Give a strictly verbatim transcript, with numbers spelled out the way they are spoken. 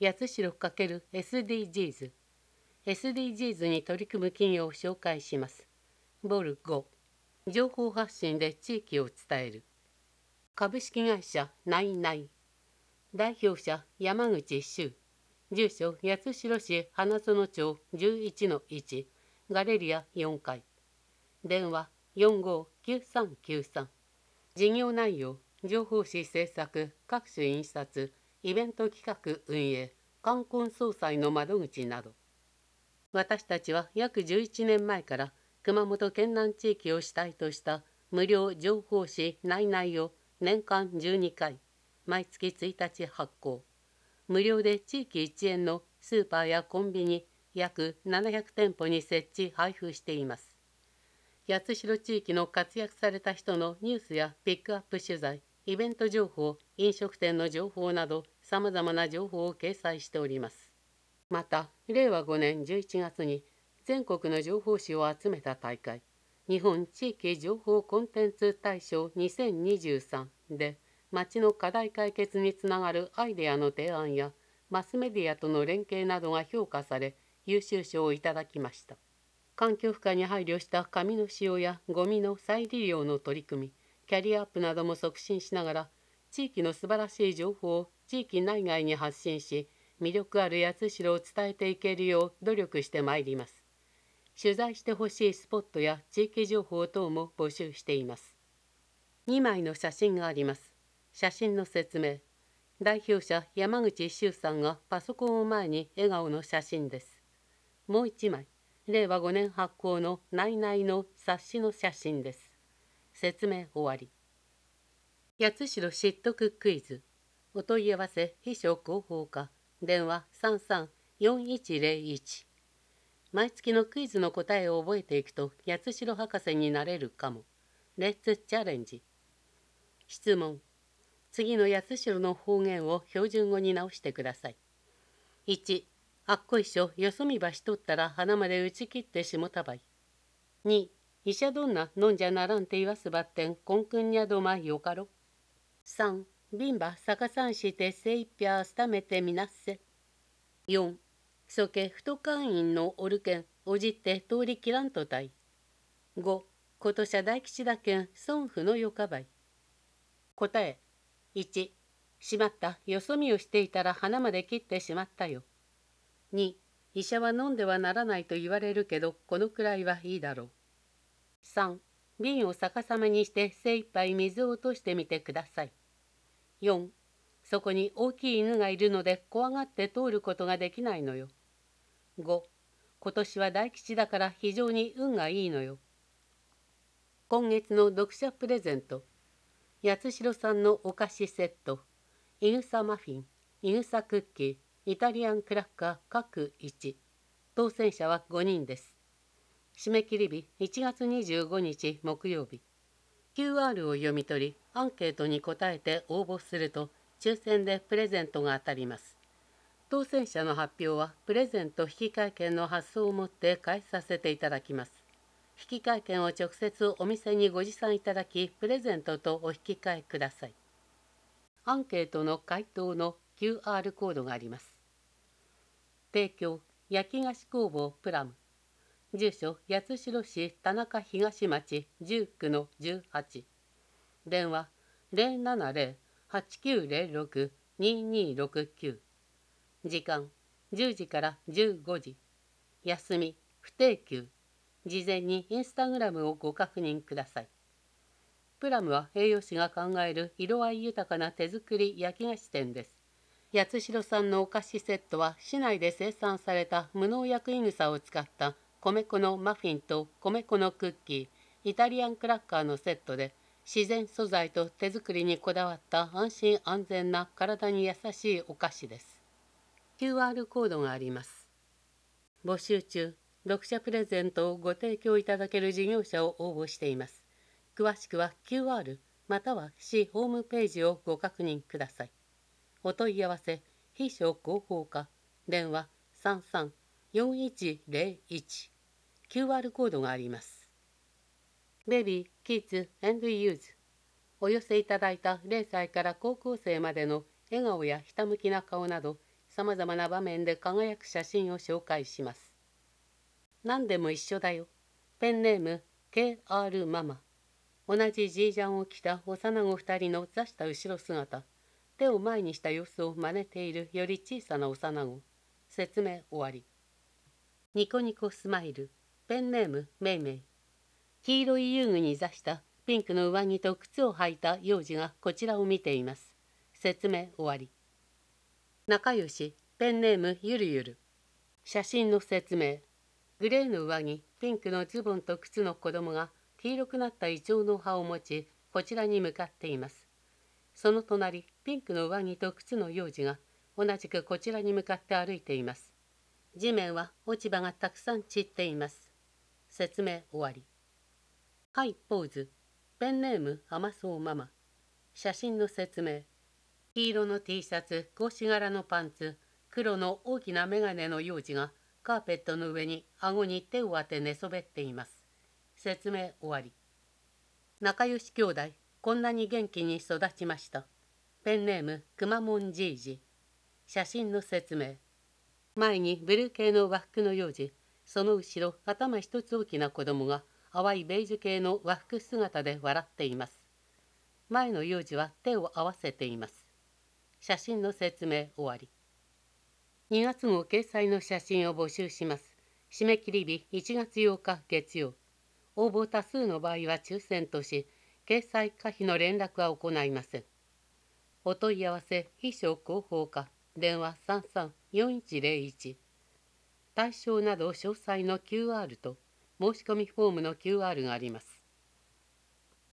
八代× エスディージーズ。エスディージーズ に取り組む企業を紹介します。ボルご、情報発信で地域を伝える。株式会社ナイナイ。代表者山口周。住所八代市花園町 じゅういちのいち、ガレリアよんかい。電話よんごーきゅうさんきゅうさん。事業内容、情報誌制作、各種印刷、イベント企画運営、冠婚葬祭の窓口など。私たちは約じゅういちねんまえから熊本県南地域を主体とした無料情報誌ナイナイを年間じゅうにかい、毎月ついたち発行。無料で地域一円のスーパーやコンビニ約ななひゃくてんぽに設置配布しています。八代地域の活躍された人のニュースやピックアップ取材、イベント情報、飲食店の情報などさまざまな情報を掲載しております。また、れいわごねんじゅういちがつに全国の情報誌を集めた大会、日本地域情報コンテンツ大賞にせんにじゅうさんで、町の課題解決につながるアイデアの提案や、マスメディアとの連携などが評価され、優秀賞をいただきました。環境負荷に配慮した紙の使用やゴミの再利用の取り組み、キャリアアップなども促進しながら、地域の素晴らしい情報を地域内外に発信し、魅力ある八代を伝えていけるよう努力してまいります。取材してほしいスポットや地域情報等も募集しています。にまいの写真があります。写真の説明。代表者山口周さんがパソコンを前に笑顔の写真です。もういちまい。れいわごねん発行のナイナイの冊子の写真です。説明終わり。八代知得クイズ。お問い合わせ秘書広報課。電話さんさんよんいちゼロいち。毎月のクイズの答えを覚えていくと八代博士になれるかも。レッツチャレンジ。質問。次の八代の方言を標準語に直してください。いち、あっこいしょよそ見ばしとったら鼻まで打ち切ってしもたばい。に、医者どんな飲んじゃならんて言わすばってんこんくんにゃどまよかろ。さん、ビンバ逆さんして精一票すためてみなっせ。よん、そけ太会員のおるけんおじって通り切らんとたい。ご、ことしゃ大吉だけん孫府のよかばい。答え。いち、しまった、よそ見をしていたら鼻まで切ってしまったよ。に、医者は飲んではならないと言われるけど、このくらいはいいだろう。さん、瓶を逆さまにして精一杯水を落としてみてください。よん、そこに大きい犬がいるので怖がって通ることができないのよ。ご、今年は大吉だから非常に運がいいのよ。今月の読者プレゼント。八代さんのお菓子セット。いぐさマフィン、いぐさクッキー、イタリアンクラッカー各いち。当選者はごにんです。締め切り日いちがつにじゅうごにち木曜日。キューアール を読み取り、アンケートに答えて応募すると、抽選でプレゼントが当たります。当選者の発表は、プレゼント引換券の発送をもって返させていただきます。引換券を直接お店にご持参いただき、プレゼントとお引き換えください。アンケートの回答の キューアール コードがあります。提供、焼き菓子工房プラム。住所、八代市田中東町じゅうきゅうのじゅうはち。電話、ゼロななゼロ はちきゅうゼロろく ににろくきゅう。時間、じゅうじからじゅうごじ。休み、不定休。事前にインスタグラムをご確認ください。プラムは栄養士が考える色合い豊かな手作り焼き菓子店です。八代産のお菓子セットは市内で生産された無農薬いぐさを使った米粉のマフィンと米粉のクッキー、イタリアンクラッカーのセットで、自然素材と手作りにこだわった安心安全な体に優しいお菓子です。キューアール コードがあります。募集中、読者プレゼントをご提供いただける事業者を応募しています。詳しくは キューアール または市ホームページをご確認ください。お問い合わせ、秘書広報課、電話さんさんよんいちゼロいち。キューアール コードがあります。ベビー、キッズ、エンドユーズ。お寄せいただいたれいさいから高校生までの笑顔やひたむきな顔など、 さまざまな場面で輝く写真を紹介します。何でも一緒だよ。ペンネーム ケーアール ママ。同じジージャンを着た幼子二人の座した後ろ姿。手を前にした様子を真似ているより小さな幼子。説明終わり。ニコニコスマイル。ペンネームメイメイ。黄色い遊具に座したピンクの上着と靴を履いた幼児がこちらを見ています。説明終わり。仲良し。ペンネームゆるゆる。写真の説明。グレーの上着、ピンクのズボンと靴の子供が黄色くなったイチョウの葉を持ち、こちらに向かっています。その隣、ピンクの上着と靴の幼児が同じくこちらに向かって歩いています。地面は落ち葉がたくさん散っています。説明終わり。はい、ポーズ。ペンネーム甘そうママ。写真の説明。黄色の T シャツ、格子柄のパンツ、黒の大きな眼鏡の幼児がカーペットの上に顎に手を当て寝そべっています。説明終わり。仲良し兄弟、こんなに元気に育ちました。ペンネームくまモンじいじ。写真の説明。前にブルー系の和服の幼児、その後ろ頭一つ大きな子供が淡いベージュ系の和服姿で笑っています。前の幼児は手を合わせています。写真の説明終わり。にがつ号掲載の写真を募集します。締め切り日いちがつようか月曜。応募多数の場合は抽選とし、掲載可否の連絡は行いません。お問い合わせ、秘書広報課、電話さんさんよんいちゼロいち。対象など詳細の キューアール と申し込みフォームの キューアール があります。